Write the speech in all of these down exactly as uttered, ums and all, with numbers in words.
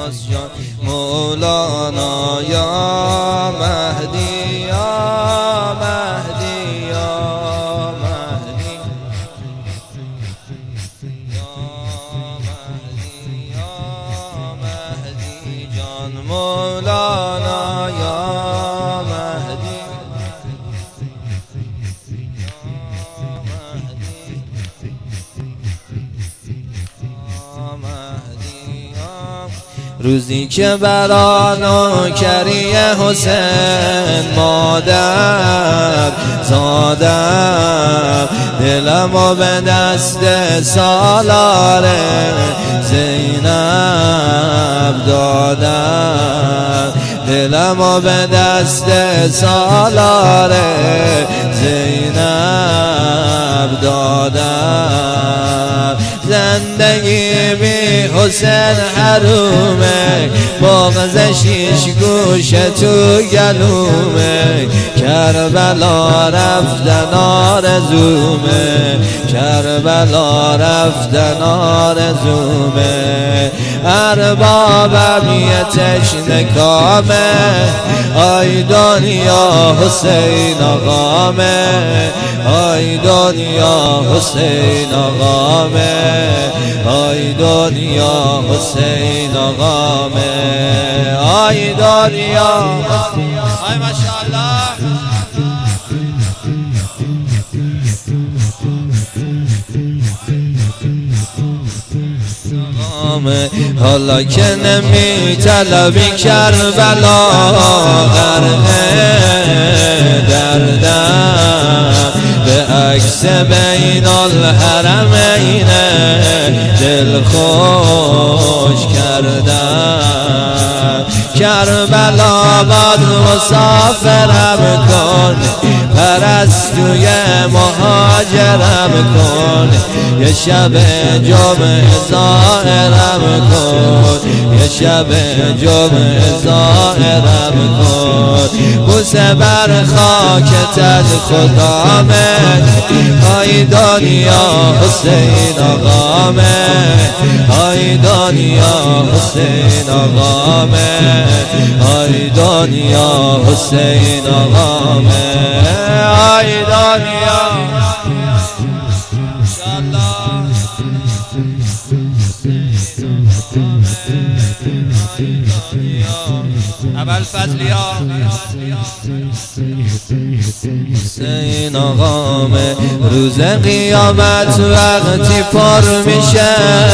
نیاز جان مولانا یا مهدی یا مهدی یا مهدی یا مهدی یا مهدی جان مولانا یا مهدی روزی که برا نوکری حسین مادر زادم دلمو به دست سالار زینب دادم دلمو به دست سالار زینب دادم زندگی بی حسین حرومه بغض شیش گوش تو گلومه کربلا رفتن آرزومه کربلا رفتن آرزومه اربابم یه تشنه کامه آی دنیا حسین آقامه آی دنیا حسین آقامه آی دنیا حسین آقامه آی دنیا آی ماشاءالله حالا که نمی طلبی کربلا غرقه دردم به عکس بین الحرمین دل خوش کردم کربلا باد مسافرم کن پرستوی مهاجرم کن یه شب جمعه ظاهرم کن یه شب جمعه ظاهرم کن بوسه بر خاکتت خدامه آی دنیا حسین آقامه آی دنیا حسین آقامه آی دنیا حسین آقامه آی دنیا اول فضلیا حسین آقامه روز قیامت وقتی پر میشه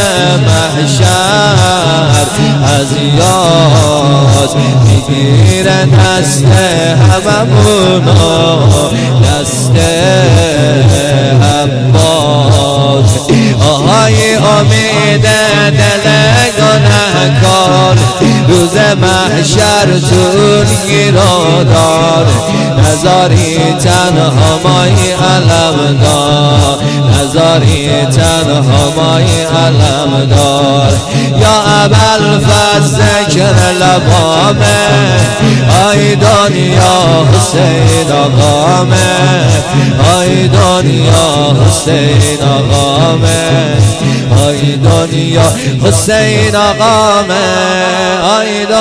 محشر از یاد میگیره دست هممونو دست عباس آهای امید دل گنهکار روز محشر تون گیرادار نزاری تنها مایی علم دار نزاری تنها مایی علم دار یا ابوالفضل ذکر لبامه آی دنیا حسین آقامه آی دنیا حسین آقامه آی دنیا حسین آقامه آی